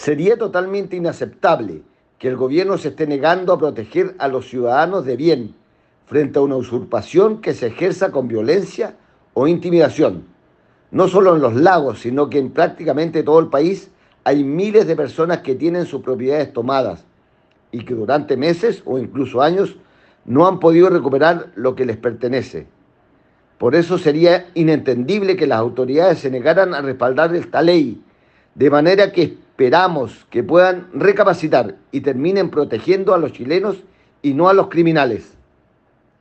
Sería totalmente inaceptable que el gobierno se esté negando a proteger a los ciudadanos de bien frente a una usurpación que se ejerza con violencia o intimidación. No solo en los lagos, sino que en prácticamente todo el país hay miles de personas que tienen sus propiedades tomadas y que durante meses o incluso años no han podido recuperar lo que les pertenece. Por eso sería inentendible que las autoridades se negaran a respaldar esta ley, de manera que esperamos que puedan recapacitar y terminen protegiendo a los chilenos y no a los criminales.